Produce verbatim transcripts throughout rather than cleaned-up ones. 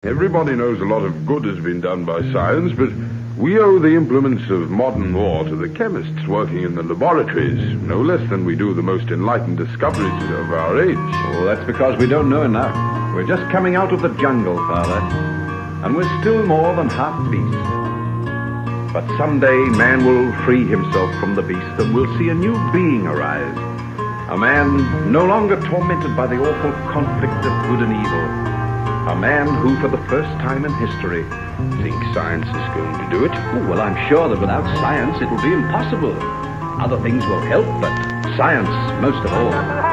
Everybody knows a lot of good has been done by science, but we owe the implements of modern war to the chemists working in the laboratories, no less than we do the most enlightened discoveries of our age. Oh, that's because we don't know enough. We're just coming out of the jungle, Father, and we're still more than half beast. But someday man will free himself from the beast, and we'll see a new being arise. A man no longer tormented by the awful conflict of good and evil. A man who, for the first time in history, Think science is going to do it? Oh, well, I'm sure that without science it will be impossible. Other things will help, but science most of all.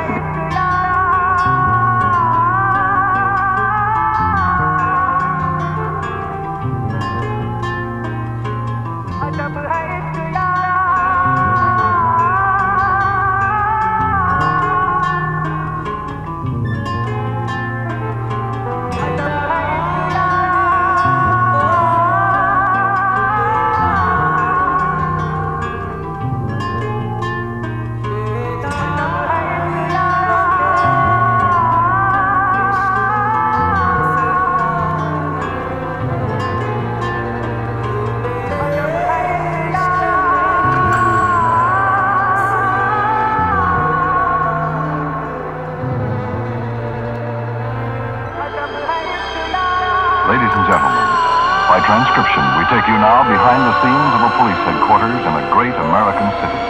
Ladies and gentlemen, by transcription, we take you now behind the scenes of a police headquarters in a great American city.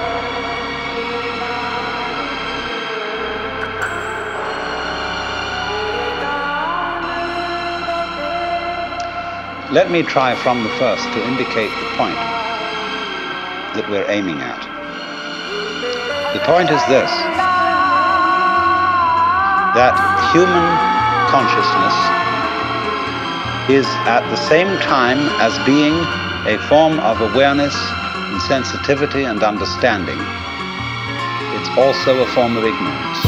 Let me try from the first to indicate the point that we're aiming at. The point is this, that human consciousness is at the same time as being a form of awareness and sensitivity and understanding, it's also a form of ignorance.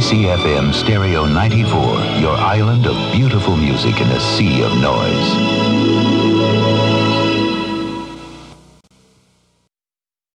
C F M Stereo ninety-four, your island of beautiful music in a sea of noise.